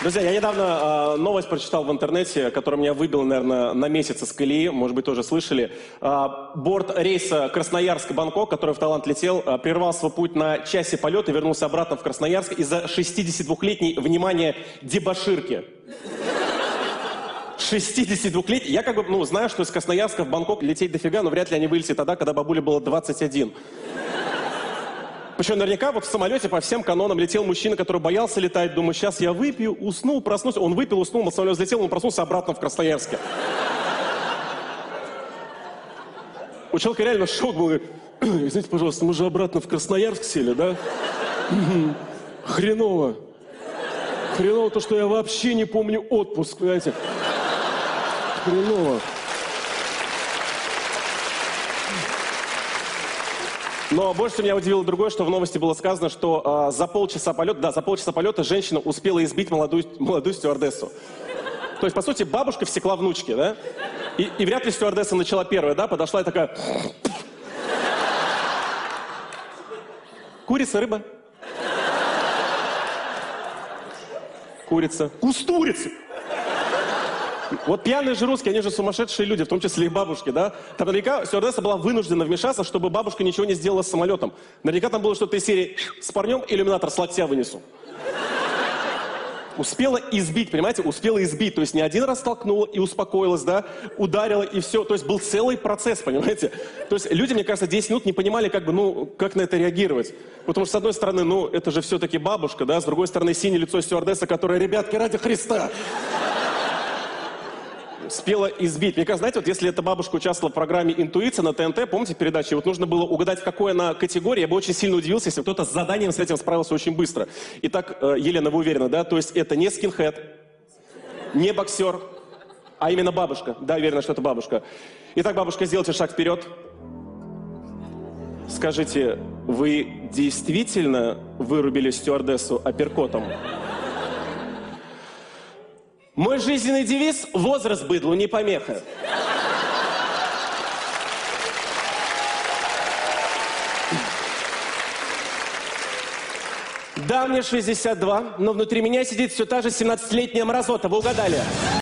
Друзья, я недавно новость прочитал в интернете, которая меня выбила, наверное, на месяц из колеи, может быть, тоже слышали. Борт рейса Красноярск-Бангкок, который в Таиланд летел, прервал свой путь на часе полета и вернулся обратно в Красноярск из-за 62-летней, внимание, дебоширки. 62-летний. Я как бы, знаю, что из Красноярска в Бангкок лететь дофига, но вряд ли они вылетели тогда, когда бабуле было 21. Причем наверняка вот в самолете по всем канонам летел мужчина, который боялся летать. Думаю, сейчас я выпью, усну, проснусь. Он выпил, уснул, самолет взлетел, он проснулся обратно в Красноярске. У человека реально шок был. Говорит, извините, пожалуйста, мы же обратно в Красноярск сели, да? Хреново. Хреново то, что я вообще не помню отпуск, понимаете? Хреново. Но больше меня удивило другое, что в новости было сказано, что за полчаса полета женщина успела избить молодую стюардессу. То есть, по сути, бабушка всекла внучки, да? И вряд ли стюардесса начала первая, да? Подошла и такая... Курица, рыба. Курица. Кустурица! Вот пьяные же русские, они же сумасшедшие люди, в том числе и бабушки, да? Там наверняка стюардесса была вынуждена вмешаться, чтобы бабушка ничего не сделала с самолетом. Наверняка там было что-то из серии «С парнем иллюминатор с локтя вынесу». Успела избить, понимаете? Успела избить. То есть не один раз столкнула и успокоилась, да? Ударила и все. То есть был целый процесс, понимаете? То есть люди, мне кажется, 10 минут не понимали, как на это реагировать. Потому что, с одной стороны, это же все-таки бабушка, да? С другой стороны, синее лицо стюардесса, которая, ребятки, ради Христа... Успела избить. Мне кажется, знаете, вот если эта бабушка участвовала в программе «Интуиция» на ТНТ, помните передачи, вот нужно было угадать, в какой она категории, я бы очень сильно удивился, если кто-то с заданием с этим справился очень быстро. Итак, Елена, вы уверены, да? То есть это не скинхед, не боксер, а именно бабушка. Да, уверена, что это бабушка. Итак, бабушка, сделайте шаг вперед. Скажите, вы действительно вырубили стюардессу апперкотом? Мой жизненный девиз – возраст быдлу не помеха. Да, мне 62, но внутри меня сидит все та же 17-летняя мразота, вы угадали.